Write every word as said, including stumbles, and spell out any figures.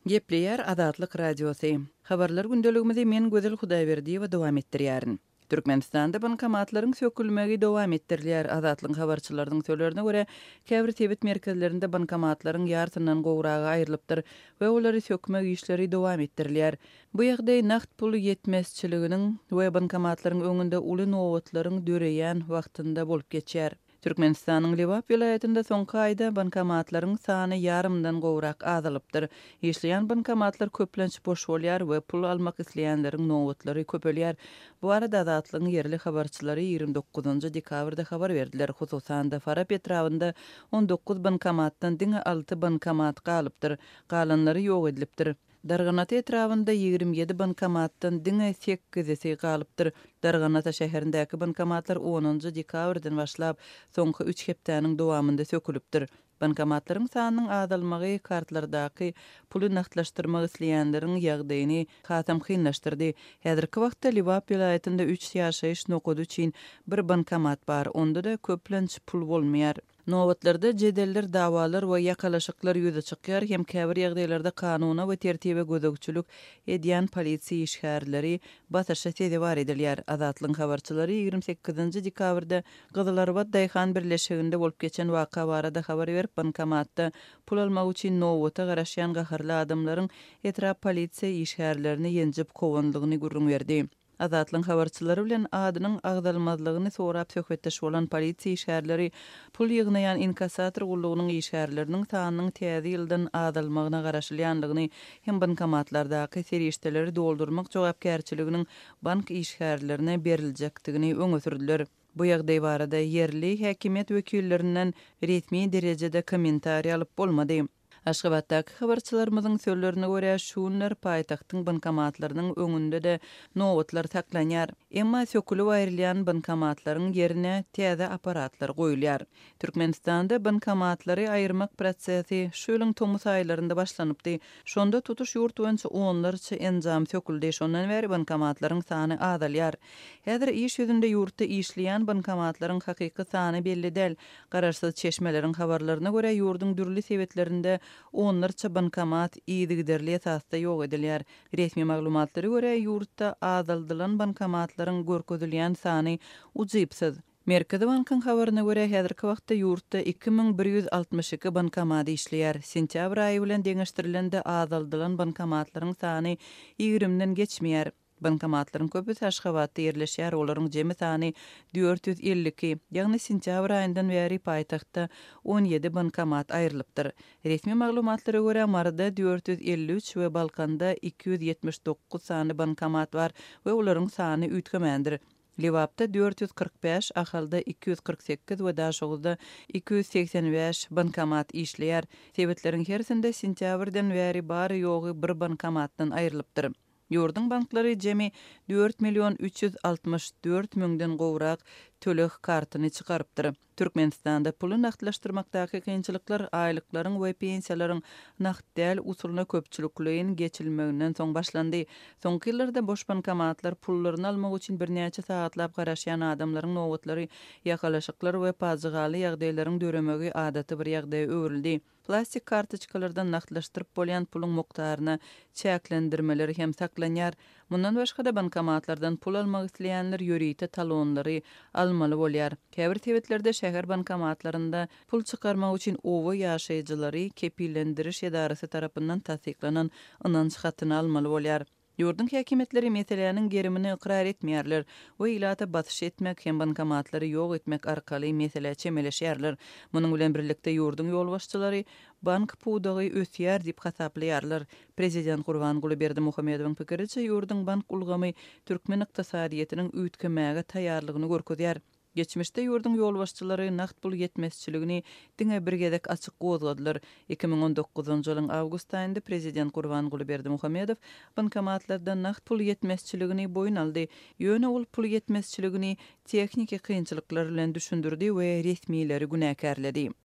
Gepleyer Adatlyk Radiosu. Habarlar gündeligimizde men Gözel Hudaýberdi we dowam etdirýärin. Türkmenistanda bankomatlaryň sökülmegi dowam etdirilýär. Adatlyk habarçylarynyň söýlerine görä, käbir tebit merkezlerinde bankomatlaryň ýartyndan gowragy aýrylypdyr we olary sökmek işleri dowam etdirilýär. Bu ýagdaý nakt pul ýetmezçiliginiň we bankomatlaryň öňünde uly nowatlaryň döreýän wagtynda bolup geçýär. Türkmenistanyň Liwap vilayetinde soňky aýda bankomatlaryň sany ýarymdan gowrak azalypdyr. Işleýän bankomatlar köplenç boş bolýar we pul almak isleýänleriň nowatlary köpelýär. Bu arada Adatlygyň yerli habarçylary ýygrimi dokuzunçy dekabrda habar berdiler. Hususan da Farap etrawynda on dokuz bankomatdan diňe alty bankomat galypdyr. Galanlary ýok edilipdir. Darganat etrawynda ýygrimi ýedi bankomatdan diňe sekizi galypdyr. Darganata şäherindäki bankomatlar onunçy dekabrdan başlap soňky üç hepdeniň dowamında sökülipdir. Bankomatlaryň sanynyň azalmagy kartlardaky puly naktlaşdyrmak isleýänleriň ýagdaýyny hasam kynlaşdyrdy. Häzirki wagtda Liwap vilayetinde üç ýaşaýyş nokady üçin bir bankomat bar. Onda da köplenç pul bolmaýar. Nowatlarda jedeller, dawalar we ýakalaşyklar ýüze çykýar hem käbir ýagdaýlarda kanuna we tertibe gözegçilik edýän polisiýa işgärleri basaşa tedewar edilýär. Adatlyň habarçylary ýygrimi sekizinçi dekabrda Gyzylarbad Daýhan birleşiginde bolup geçen waka barada habar berip bankomatda pul almak üçin nowata garaşýan gaharly adamlaryň etrap polisiýa işgärlerini ýenjip kowanlygyny gurrun berdi. Adatlyň habarçylary bilen adynyň agdalmazlygyny sorap söhbetdeş bolan polisiýa işgärleri pul ýygnaýan inkasator gullugynyň işgärleriniň sanynyň täze ýyldan azalmagyna garaşylýanlygyny hem bankomatlardaky serişdeleri doldurmak jogapkärçiliginiň bank işgärlerine beriljekdigini öňe sürdiler. Bu ýagdaý barada yerli häkimet wekillerinden resmi derejede kommentariýa alyp bolmady. Aşgabatdaky habarçylarymyzyň söýlerine görä şunlar paýtagtyň bankomatlarynyň öňünde de nowatlar saklanýar. Emma sökülip aýrylýan bankomatlaryň ýerine täze aparatlar goýulýar. Türkmenistanda bankomatlary aýyrmak prosesi şu ýylyň tomus aýlarynda başlanypdy. Şonda tutuş ýurt boýunça onlarça enjam söküldi. Şondan bäri bankomatlaryň sany azalýar. Häzir iş ýüzünde ýurtda işleýän bankomatlaryň hakyky sany belli däl. Garaşsyz çeşmeleriň habarlaryna görä ýurdun dürli sebetlerinde onlarça bankomat ýygyderli esasda ýok edilýär. Resmi maglumatlary görä ýurtda azaldylan bankomatlaryň görkezilýän sany uzypsyz. Merkezi Bankyň habaryna görä häzirki wagtda ýurtda iki min bir ýüz altmyş iki bankomat işleýär. Sentýabr aýy bilen deňeşdirilende azaldylan bankomatlaryň sany ýygriminden geçmeýär. Bankomatlaryň köpü Aşgabatda ýerleşýär, olaryň jemi sany dört ýüz elli iki. Ýagny sentýabr aýyndan bäri paýtagtda on ýedi bankomat aýrylypdyr. Resmi maglumatlary görä marda dört ýüz elli üç we Balkanda iki ýüz ýetmiş dokuz sany bankomat bar we olaryň sany üýtgemendir. Liwapda dört ýüz kırk beş, Ahalda iki ýüz kırk sekiz we Daşoğuzda iki ýüz seksen beş bankomat işleýär. Sebetleriň herisinde sentýabrdan bäri bary ýogy bir bankomatdan aýrylypdyr. Ýurdun banklary jemi dört milyon üç ýüz altmyş dört müňden gowrak tölek kartyny çykarypdyr. Türkmenistanda puly naktlaşdyrmakdaky kynçylyklar aýlyklaryň we pensiýalaryň nakt däl usuluna köpçülikliğin geçilmeginden soň başlandy. Soňky ýyllarda boş bankomatlar pullaryny almak üçin birnäçe sagatlap garaşýan adamlaryň nowatlary, ýakalaşyklar we pazygaly ýagdaýlaryň döremegi adaty bir ýagdaýa öwrildi. Plastik kartoçkalardan naktlaşdyryp bolýan puluň mukdaryny çäklendirmeleri hem saklanýar. Mundan başga da bankomatlardan pul almak isleýänler ýörite talonlary almaly bolýar. Käbir tebetlerde şäher bankomatlarynda pul çykarmak üçin owa ýaşaýjylary kepillendiriş edarasy tarapyndan tasdiklanan ynanç hatyny almaly bolýar. Ýurdun häkimetleri meseleniň gerimini ikrar etmeýärler we ilata batyş etmek hem bankomatlary ýok etmek arkaly mesele çemeleşýärler. Munyň bilen birlikde ýurdun ýolbaşçylary bank pudagy ösýär diýip hasaplaýarlar. Prezident Gurbanguly Berdimuhamedowyň pikiriçe ýurdun bank ulgamy türkmen ykdysadyetiniň üýtgemäge taýýarlygyny görkezýär. Geçmişde ýurdun ýolbaşçylary nakt pul ýetmezçiligini diňe bir gezek açyk gozladylar. iki min on dokuzunçy ýylyň awgust aýynda Prezident Gurbanguly Berdimuhamedow bankomatlardan nakt pul ýetmezçiligini boyun aldy. Ýöne ol pul ýetmezçiligini tehnik kynçylyklar bilen düşündirdi we resmiýetleri günäkärledi.